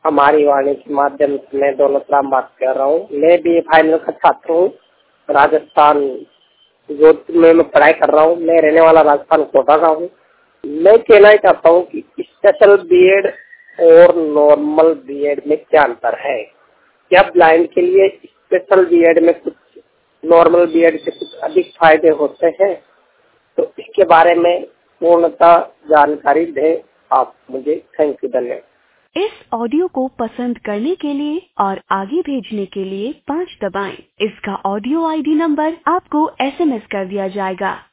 हमारी वाणी के माध्यम से मैं दौलत राम बात कर रहा हूँ। मैं भी फाइनल का छात्र हूँ। राजस्थान जोधपुर में मैं पढ़ाई कर रहा हूँ। मैं रहने वाला राजस्थान कोटा का हूँ। मैं कहना चाहता हूँ कि स्पेशल बीएड और नॉर्मल बीएड में क्या अंतर है। क्या ब्लाइंड के लिए स्पेशल बीएड में कुछ नॉर्मल बीएड से कुछ अधिक फायदे होते हैं? तो इसके बारे में पूर्णतः जानकारी दें आप मुझे। थैंक यू, धन्यवाद। इस ऑडियो को पसंद करने के लिए और आगे भेजने के लिए 5 दबाएं। इसका ऑडियो आईडी नंबर आपको एसएमएस कर दिया जाएगा।